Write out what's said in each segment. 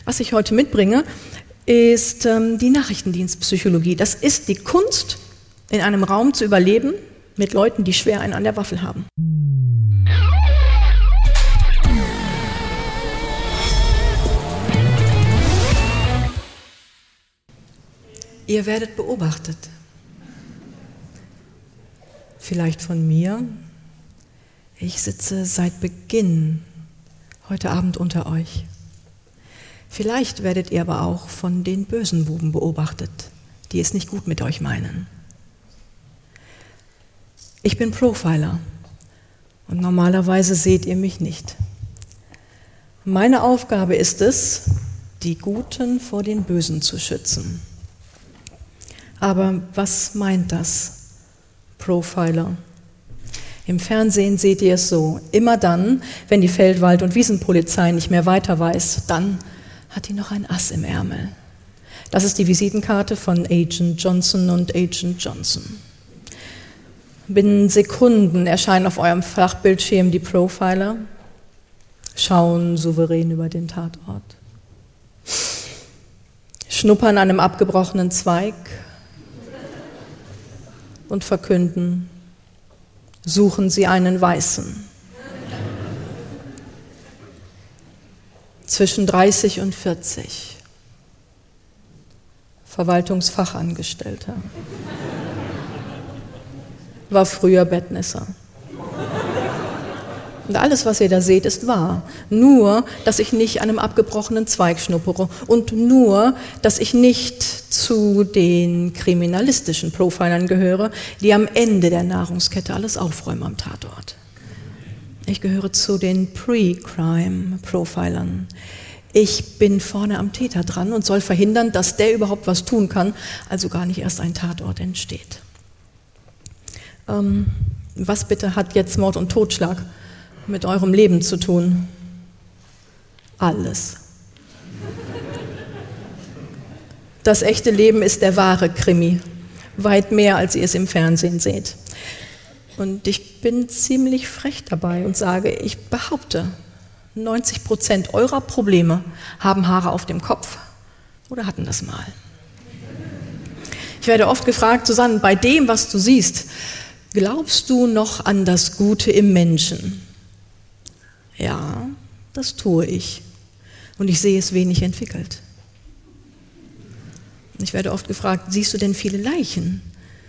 Was ich heute mitbringe, ist die Nachrichtendienstpsychologie. Das ist die Kunst, in einem Raum zu überleben mit Leuten, die schwer einen an der Waffel haben. Ihr werdet beobachtet. Vielleicht von mir. Ich sitze seit Beginn heute Abend unter euch. Vielleicht werdet ihr aber auch von den bösen Buben beobachtet, die es nicht gut mit euch meinen. Ich bin Profiler und normalerweise seht ihr mich nicht. Meine Aufgabe ist es, die Guten vor den Bösen zu schützen. Aber was meint das, Profiler? Im Fernsehen seht ihr es so, immer dann, wenn die Feldwald- und Wiesenpolizei nicht mehr weiter weiß, dann hat die noch ein Ass im Ärmel. Das ist die Visitenkarte von Agent Johnson und Agent Johnson. Binnen Sekunden erscheinen auf eurem Flachbildschirm die Profiler, schauen souverän über den Tatort, schnuppern an einem abgebrochenen Zweig und verkünden: Suchen Sie einen Weißen. Zwischen 30 und 40. Verwaltungsfachangestellter. War früher Bettnässer. Und alles, was ihr da seht, ist wahr. Nur, dass ich nicht an einem abgebrochenen Zweig schnuppere. Und nur, dass ich nicht zu den kriminalistischen Profilern gehöre, die am Ende der Nahrungskette alles aufräumen am Tatort. Ich gehöre zu den Pre-Crime-Profilern. Ich bin vorne am Täter dran und soll verhindern, dass der überhaupt was tun kann, also gar nicht erst ein Tatort entsteht. Was bitte hat jetzt Mord und Totschlag mit eurem Leben zu tun? Alles. Das echte Leben ist der wahre Krimi, weit mehr, als ihr es im Fernsehen seht. Und ich bin ziemlich frech dabei und sage, ich behaupte, 90% eurer Probleme haben Haare auf dem Kopf oder hatten das mal. Ich werde oft gefragt, Susanne, bei dem, was du siehst, glaubst du noch an das Gute im Menschen? Ja, das tue ich. Und ich sehe es wenig entwickelt. Ich werde oft gefragt, siehst du denn viele Leichen?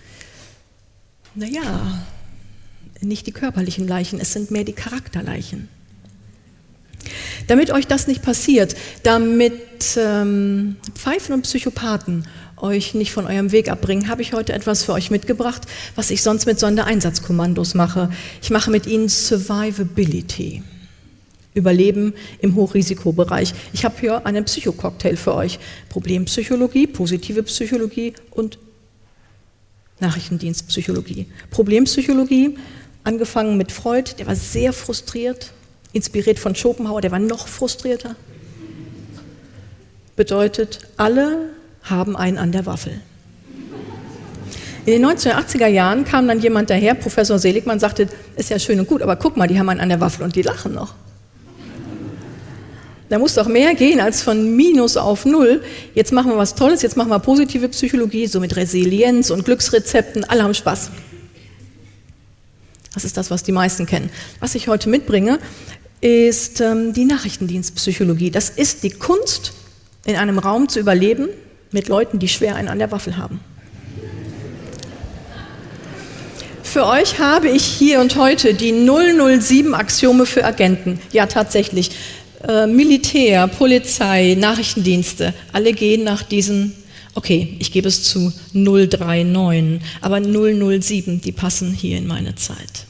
Naja, nicht die körperlichen Leichen, es sind mehr die Charakterleichen. Damit euch das nicht passiert, damit Pfeifen und Psychopathen euch nicht von eurem Weg abbringen, habe ich heute etwas für euch mitgebracht, was ich sonst mit Sondereinsatzkommandos mache. Ich mache mit ihnen Survivability. Überleben im Hochrisikobereich. Ich habe hier einen Psychococktail für euch. Problempsychologie, positive Psychologie und Nachrichtendienstpsychologie. Problempsychologie, angefangen mit Freud, der war sehr frustriert, inspiriert von Schopenhauer, der war noch frustrierter. Bedeutet, alle haben einen an der Waffel. In den 1980er Jahren kam dann jemand daher, Professor Seligmann, sagte, ist ja schön und gut, aber guck mal, die haben einen an der Waffel und die lachen noch. Da muss doch mehr gehen als von Minus auf Null. Jetzt machen wir was Tolles, jetzt machen wir positive Psychologie, so mit Resilienz und Glücksrezepten, alle haben Spaß. Das ist das, was die meisten kennen. Was ich heute mitbringe, ist die Nachrichtendienstpsychologie. Das ist die Kunst, in einem Raum zu überleben mit Leuten, die schwer einen an der Waffel haben. Für euch habe ich hier und heute die 007 Axiome für Agenten. Ja, tatsächlich. Militär, Polizei, Nachrichtendienste, alle gehen nach diesen, okay, ich gebe es zu, 039, aber 007, die passen hier in meine Zeit.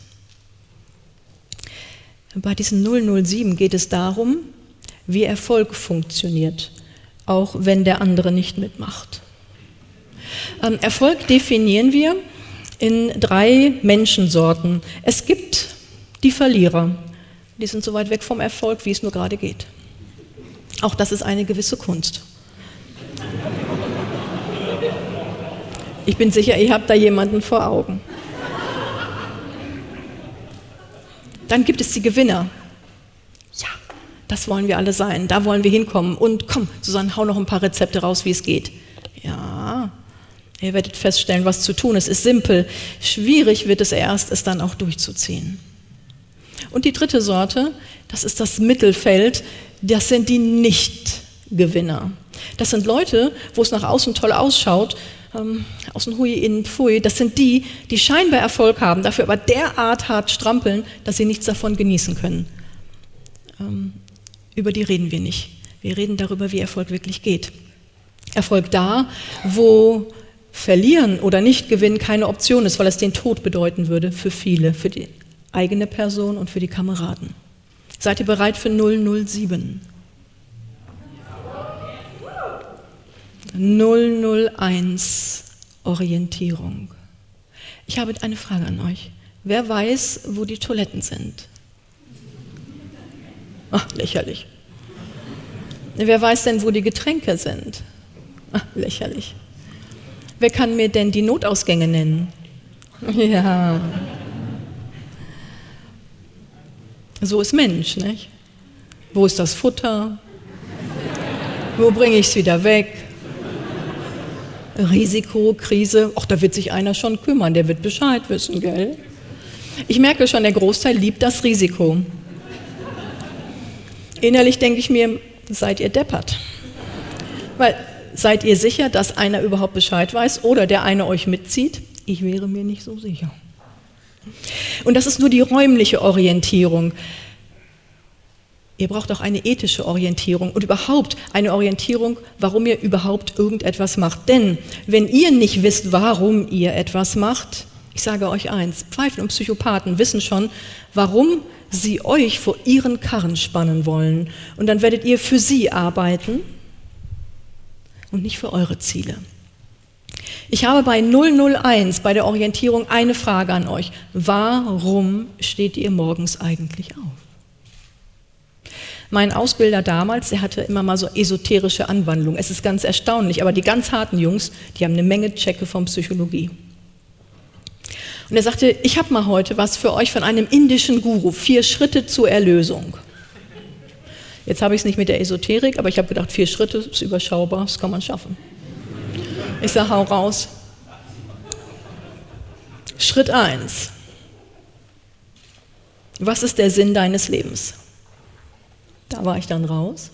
Bei diesen 007 geht es darum, wie Erfolg funktioniert, auch wenn der andere nicht mitmacht. Erfolg definieren wir in 3 Menschensorten. Es gibt die Verlierer. Die sind so weit weg vom Erfolg, wie es nur gerade geht. Auch das ist eine gewisse Kunst. Ich bin sicher, ihr habt da jemanden vor Augen. Dann gibt es die Gewinner. Ja, das wollen wir alle sein, da wollen wir hinkommen. Und komm, Susanne, hau noch ein paar Rezepte raus, wie es geht. Ja, ihr werdet feststellen, was zu tun ist. Es ist simpel. Schwierig wird es erst, es dann auch durchzuziehen. Und die dritte Sorte, das ist das Mittelfeld, das sind die Nicht-Gewinner. Das sind Leute, wo es nach außen toll ausschaut, außen hui, innen pfui, das sind die, die scheinbar Erfolg haben, dafür aber derart hart strampeln, dass sie nichts davon genießen können. Über die reden wir nicht. Wir reden darüber, wie Erfolg wirklich geht. Erfolg da, wo Verlieren oder Nicht-Gewinnen keine Option ist, weil es den Tod bedeuten würde für viele, für die eigene Person und für die Kameraden. Seid ihr bereit für 007? 001 Orientierung. Ich habe eine Frage an euch. Wer weiß, wo die Toiletten sind? Ach, lächerlich. Wer weiß denn, wo die Getränke sind? Ach, lächerlich. Wer kann mir denn die Notausgänge nennen? Ja. So ist Mensch, nicht? Wo ist das Futter? Wo bringe ich es wieder weg? Risiko, Krise, ach, da wird sich einer schon kümmern, der wird Bescheid wissen, gell? Ich merke schon, der Großteil liebt das Risiko. Innerlich denke ich mir, seid ihr deppert? Weil, seid ihr sicher, dass einer überhaupt Bescheid weiß oder der eine euch mitzieht? Ich wäre mir nicht so sicher. Und das ist nur die räumliche Orientierung. Ihr braucht auch eine ethische Orientierung und überhaupt eine Orientierung, warum ihr überhaupt irgendetwas macht. Denn wenn ihr nicht wisst, warum ihr etwas macht, ich sage euch eins, Pfeifen und Psychopathen wissen schon, warum sie euch vor ihren Karren spannen wollen. Und dann werdet ihr für sie arbeiten und nicht für eure Ziele. Ich habe bei 001, bei der Orientierung, eine Frage an euch. Warum steht ihr morgens eigentlich auf? Mein Ausbilder damals, der hatte immer mal so esoterische Anwandlungen. Es ist ganz erstaunlich, aber die ganz harten Jungs, die haben eine Menge Checke von Psychologie. Und er sagte, ich habe mal heute was für euch von einem indischen Guru, 4 Schritte zur Erlösung. Jetzt habe ich es nicht mit der Esoterik, aber ich habe gedacht, 4 Schritte ist überschaubar, das kann man schaffen. Ich sage, hau raus. Schritt 1. Was ist der Sinn deines Lebens? Da war ich dann raus.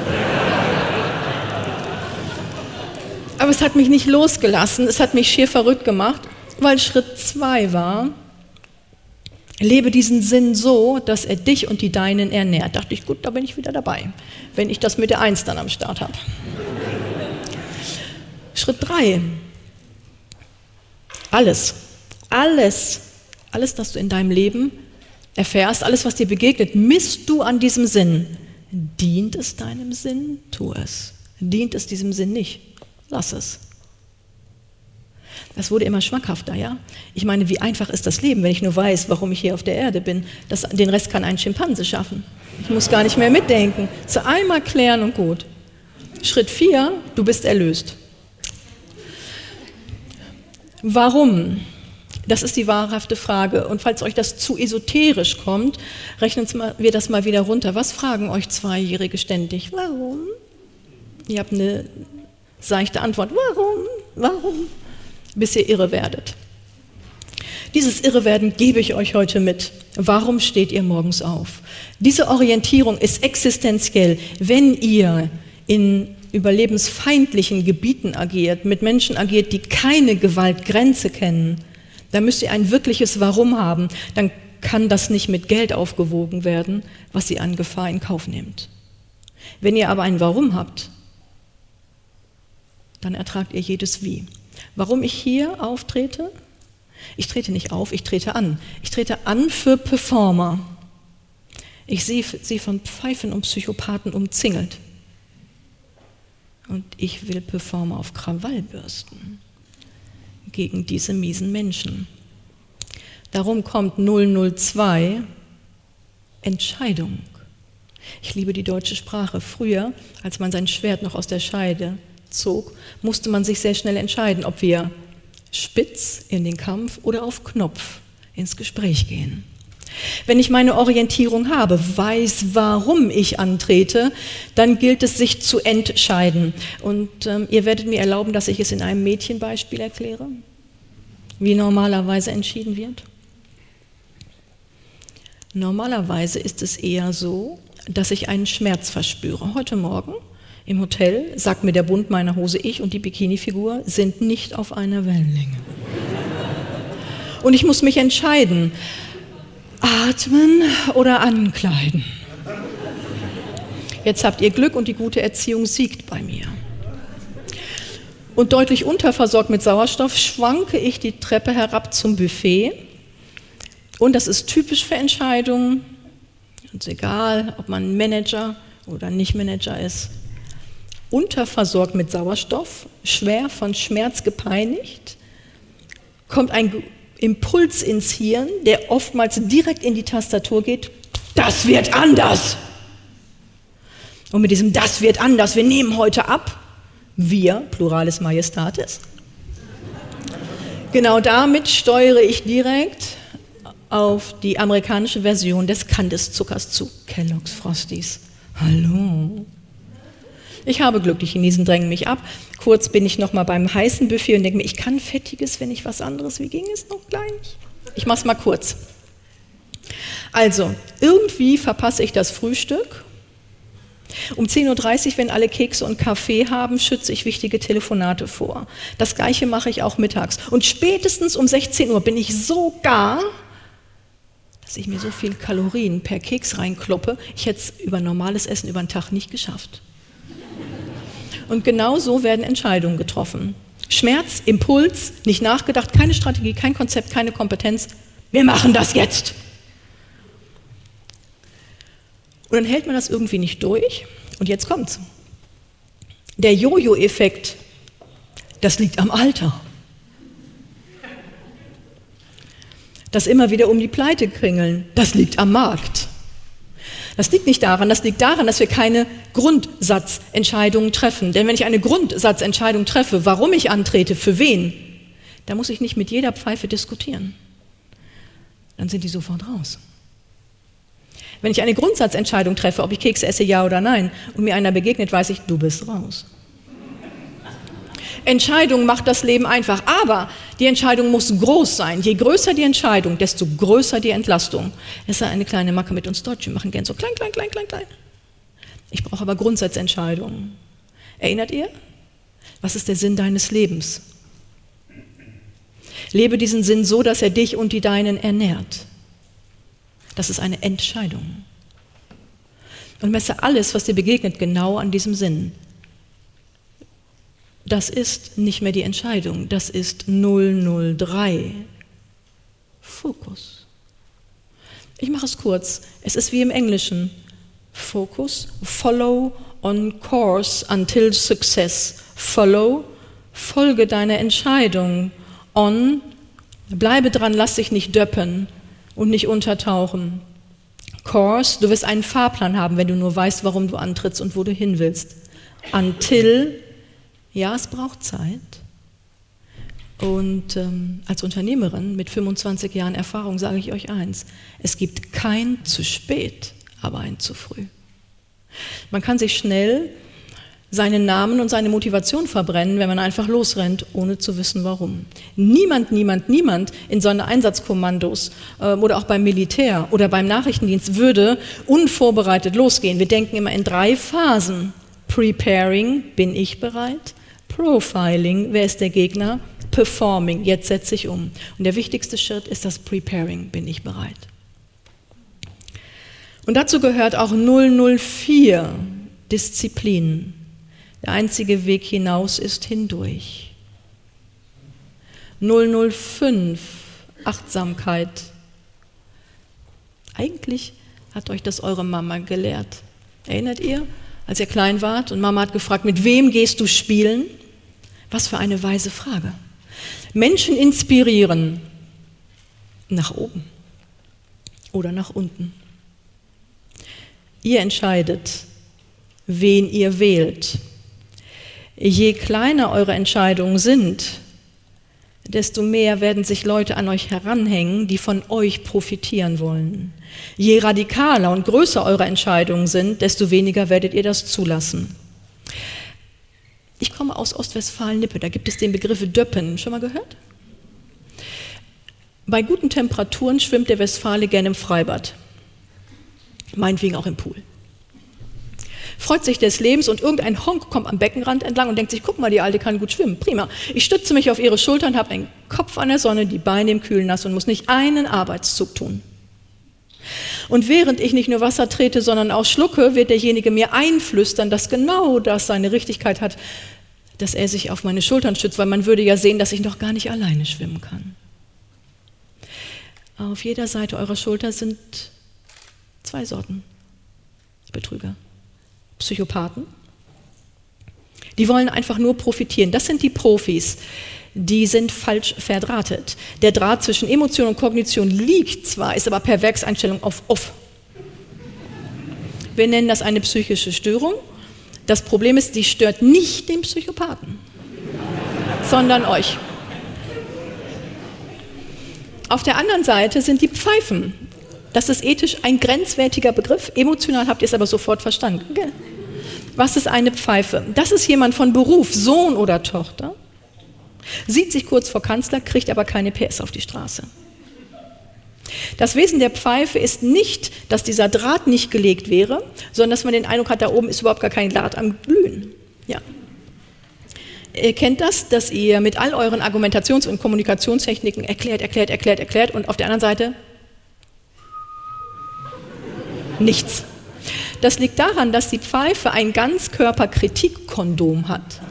Aber es hat mich nicht losgelassen, es hat mich schier verrückt gemacht, weil Schritt 2 war, lebe diesen Sinn so, dass er dich und die Deinen ernährt. Da dachte ich, gut, da bin ich wieder dabei, wenn ich das mit der 1 dann am Start habe. Schritt 3. Alles, das du in deinem Leben erfährst, alles, was dir begegnet, misst du an diesem Sinn. Dient es deinem Sinn? Tu es. Dient es diesem Sinn nicht? Lass es. Das wurde immer schmackhafter, ja? Ich meine, wie einfach ist das Leben, wenn ich nur weiß, warum ich hier auf der Erde bin? Den Rest kann ein Schimpanse schaffen. Ich muss gar nicht mehr mitdenken. So einmal klären und gut. Schritt 4, du bist erlöst. Warum? Das ist die wahrhafte Frage. Und falls euch das zu esoterisch kommt, rechnen wir das mal wieder runter. Was fragen euch Zweijährige ständig? Warum? Ihr habt eine seichte Antwort. Warum? Bis ihr irre werdet. Dieses Irrewerden gebe ich euch heute mit. Warum steht ihr morgens auf? Diese Orientierung ist existenziell. Wenn ihr in überlebensfeindlichen Gebieten agiert, mit Menschen agiert, die keine Gewaltgrenze kennen, dann müsst ihr ein wirkliches Warum haben. Dann kann das nicht mit Geld aufgewogen werden, was ihr an Gefahr in Kauf nehmt. Wenn ihr aber ein Warum habt, dann ertragt ihr jedes Wie. Warum ich hier auftrete? Ich trete nicht auf, ich trete an. Ich trete an für Performer. Ich sehe sie von Pfeifen und Psychopathen umzingelt. Und ich will Performer auf Krawall bürsten gegen diese miesen Menschen. Darum kommt 002, Entscheidung. Ich liebe die deutsche Sprache. Früher, als man sein Schwert noch aus der Scheide zog, musste man sich sehr schnell entscheiden, ob wir spitz in den Kampf oder auf Knopf ins Gespräch gehen. Wenn ich meine Orientierung habe, weiß, warum ich antrete, dann gilt es, sich zu entscheiden. Und ihr werdet mir erlauben, dass ich es in einem Mädchenbeispiel erkläre, wie normalerweise entschieden wird. Normalerweise ist es eher so, dass ich einen Schmerz verspüre. Heute Morgen im Hotel sagt mir der Bund meiner Hose, ich und die Bikini-Figur sind nicht auf einer Wellenlänge. Und ich muss mich entscheiden, atmen oder ankleiden. Jetzt habt ihr Glück und die gute Erziehung siegt bei mir. Und deutlich unterversorgt mit Sauerstoff schwanke ich die Treppe herab zum Buffet. Und das ist typisch für Entscheidungen. Und egal, ob man Manager oder nicht Manager ist. Unterversorgt mit Sauerstoff, schwer von Schmerz gepeinigt, kommt ein Impuls ins Hirn, der oftmals direkt in die Tastatur geht. Das wird anders! Und mit diesem das wird anders, wir nehmen heute ab, wir, Pluralis Majestatis. Genau damit steuere ich direkt auf die amerikanische Version des Kandiszuckers zu. Kellogg's Frosties. Hallo. Ich habe Glück, die Chinesen drängen mich ab. Kurz bin ich noch mal beim heißen Buffet und denke mir, ich kann Fettiges, wenn ich was anderes, wie ging es noch gleich? Ich mache es mal kurz. Also, irgendwie verpasse ich das Frühstück. Um 10.30 Uhr, wenn alle Kekse und Kaffee haben, schütze ich wichtige Telefonate vor. Das Gleiche mache ich auch mittags. Und spätestens um 16 Uhr bin ich so gar, dass ich mir so viel Kalorien per Keks reinkloppe, ich hätte es über normales Essen über den Tag nicht geschafft. Und genau so werden Entscheidungen getroffen. Schmerz, Impuls, nicht nachgedacht, keine Strategie, kein Konzept, keine Kompetenz. Wir machen das jetzt. Und dann hält man das irgendwie nicht durch. Und jetzt kommt's. Der Jojo-Effekt, das liegt am Alter. Das immer wieder um die Pleite kringeln, das liegt am Markt. Das liegt nicht daran, das liegt daran, dass wir keine Grundsatzentscheidungen treffen. Denn wenn ich eine Grundsatzentscheidung treffe, warum ich antrete, für wen, dann muss ich nicht mit jeder Pfeife diskutieren. Dann sind die sofort raus. Wenn ich eine Grundsatzentscheidung treffe, ob ich Kekse esse, ja oder nein, und mir einer begegnet, weiß ich, du bist raus. Entscheidung macht das Leben einfach, aber die Entscheidung muss groß sein. Je größer die Entscheidung, desto größer die Entlastung. Das ist eine kleine Macke mit uns Deutschen. Wir machen gern so klein, klein, klein, klein, klein. Ich brauche aber Grundsatzentscheidungen. Erinnert ihr? Was ist der Sinn deines Lebens? Lebe diesen Sinn so, dass er dich und die Deinen ernährt. Das ist eine Entscheidung. Und messe alles, was dir begegnet, genau an diesem Sinn. Das ist nicht mehr die Entscheidung, das ist 003. Fokus. Ich mache es kurz. Es ist wie im Englischen. Focus, follow on course until success. Follow, folge deiner Entscheidung. On, bleibe dran, lass dich nicht döppen und nicht untertauchen. Course, du wirst einen Fahrplan haben, wenn du nur weißt, warum du antrittst und wo du hin willst. Until, ja, es braucht Zeit. Und als Unternehmerin mit 25 Jahren Erfahrung sage ich euch eins, es gibt kein zu spät, aber ein zu früh. Man kann sich schnell seinen Namen und seine Motivation verbrennen, wenn man einfach losrennt, ohne zu wissen, warum. Niemand in Sondereinsatzkommandos oder auch beim Militär oder beim Nachrichtendienst würde unvorbereitet losgehen. Wir denken immer in 3 Phasen. Preparing, bin ich bereit? Profiling, wer ist der Gegner? Performing, jetzt setze ich um. Und der wichtigste Schritt ist das Preparing, bin ich bereit? Und dazu gehört auch 004, Disziplin. Der einzige Weg hinaus ist hindurch. 005, Achtsamkeit. Eigentlich hat euch das eure Mama gelehrt. Erinnert ihr, als ihr klein wart und Mama hat gefragt, mit wem gehst du spielen? Was für eine weise Frage. Menschen inspirieren nach oben oder nach unten. Ihr entscheidet, wen ihr wählt. Je kleiner eure Entscheidungen sind, desto mehr werden sich Leute an euch heranhängen, die von euch profitieren wollen. Je radikaler und größer eure Entscheidungen sind, desto weniger werdet ihr das zulassen. Ich komme aus Ostwestfalen-Lippe, da gibt es den Begriff Döppen. Schon mal gehört? Bei guten Temperaturen schwimmt der Westfale gerne im Freibad. Meinetwegen auch im Pool. Freut sich des Lebens und irgendein Honk kommt am Beckenrand entlang und denkt sich, guck mal, die Alte kann gut schwimmen, prima. Ich stütze mich auf ihre Schultern, habe einen Kopf an der Sonne, die Beine im Kühlen nass und muss nicht einen Arbeitszug tun. Und während ich nicht nur Wasser trete, sondern auch schlucke, wird derjenige mir einflüstern, dass genau das seine Richtigkeit hat, dass er sich auf meine Schultern stützt, weil man würde ja sehen, dass ich noch gar nicht alleine schwimmen kann. Auf jeder Seite eurer Schulter sind 2 Sorten Betrüger. Psychopathen. Die wollen einfach nur profitieren. Das sind die Profis. Die sind falsch verdrahtet. Der Draht zwischen Emotion und Kognition liegt zwar, ist aber per Werkseinstellung auf off. Wir nennen das eine psychische Störung. Das Problem ist, die stört nicht den Psychopathen, sondern euch. Auf der anderen Seite sind die Pfeifen. Das ist ethisch ein grenzwertiger Begriff. Emotional habt ihr es aber sofort verstanden. Was ist eine Pfeife? Das ist jemand von Beruf, Sohn oder Tochter. Sieht sich kurz vor Kanzler, kriegt aber keine PS auf die Straße. Das Wesen der Pfeife ist nicht, dass dieser Draht nicht gelegt wäre, sondern dass man den Eindruck hat, da oben ist überhaupt gar kein Draht am Glühen. Ja. Ihr kennt das, dass ihr mit all euren Argumentations- und Kommunikationstechniken erklärt und auf der anderen Seite nichts. Das liegt daran, dass die Pfeife ein Ganzkörperkritikkondom hat.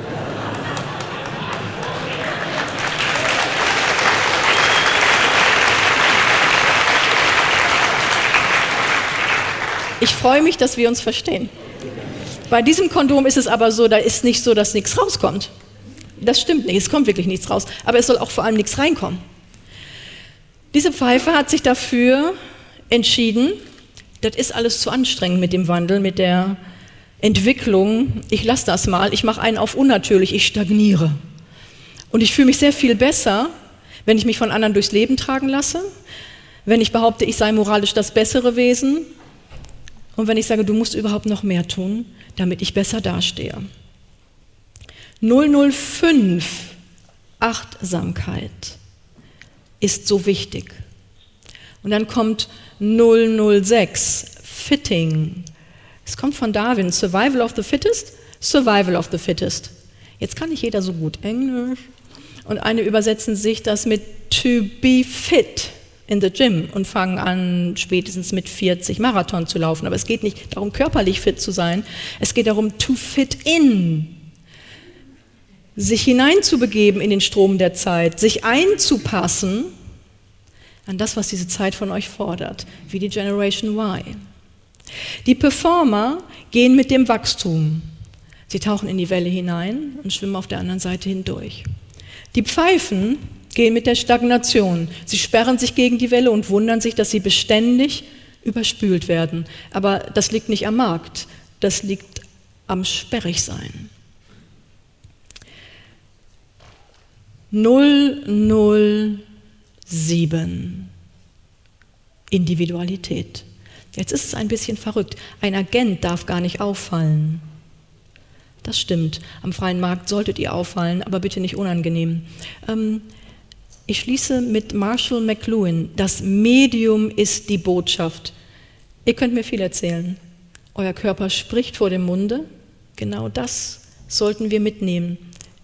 Ich freue mich, dass wir uns verstehen. Bei diesem Kondom ist es aber so, da ist nicht so, dass nichts rauskommt. Das stimmt nicht, es kommt wirklich nichts raus. Aber es soll auch vor allem nichts reinkommen. Diese Pfeife hat sich dafür entschieden, das ist alles zu anstrengend mit dem Wandel, mit der Entwicklung. Ich lasse das mal, ich mache einen auf unnatürlich, ich stagniere. Und ich fühle mich sehr viel besser, wenn ich mich von anderen durchs Leben tragen lasse, wenn ich behaupte, ich sei moralisch das bessere Wesen und wenn ich sage, du musst überhaupt noch mehr tun, damit ich besser dastehe. 005, Achtsamkeit, ist so wichtig. Und dann kommt 006, Fitting. Es kommt von Darwin, Survival of the Fittest, Survival of the Fittest. Jetzt kann nicht jeder so gut Englisch. Und einige übersetzen sich das mit to be fit in the gym und fangen an, spätestens mit 40 Marathon zu laufen. Aber es geht nicht darum, körperlich fit zu sein. Es geht darum, to fit in. Sich hineinzubegeben in den Strom der Zeit, sich einzupassen an das, was diese Zeit von euch fordert, wie die Generation Y. Die Performer gehen mit dem Wachstum. Sie tauchen in die Welle hinein und schwimmen auf der anderen Seite hindurch. Die Pfeifen gehen mit der Stagnation. Sie sperren sich gegen die Welle und wundern sich, dass sie beständig überspült werden. Aber das liegt nicht am Markt, das liegt am Sperrigsein. 007. Individualität. Jetzt ist es ein bisschen verrückt. Ein Agent darf gar nicht auffallen. Das stimmt. Am freien Markt solltet ihr auffallen, aber bitte nicht unangenehm. Ich schließe mit Marshall McLuhan. Das Medium ist die Botschaft. Ihr könnt mir viel erzählen. Euer Körper spricht vor dem Munde. Genau das sollten wir mitnehmen.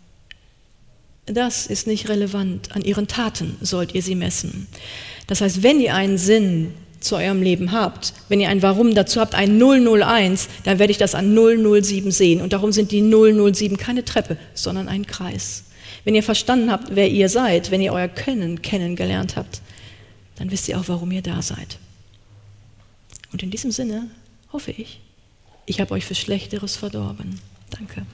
Das ist nicht relevant. An ihren Taten sollt ihr sie messen. Das heißt, wenn ihr einen Sinn zu eurem Leben habt, wenn ihr ein Warum dazu habt, ein 001, dann werde ich das an 007 sehen. Und darum sind die 007 keine Treppe, sondern ein Kreis. Wenn ihr verstanden habt, wer ihr seid, wenn ihr euer Können kennengelernt habt, dann wisst ihr auch, warum ihr da seid. Und in diesem Sinne hoffe ich, ich habe euch für Schlechteres verdorben. Danke.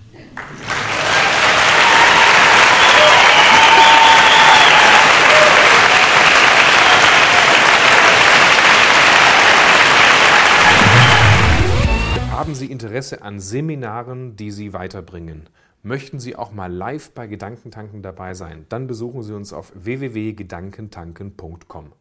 Haben Sie Interesse an Seminaren, die Sie weiterbringen? Möchten Sie auch mal live bei Gedankentanken dabei sein? Dann besuchen Sie uns auf www.gedankentanken.com.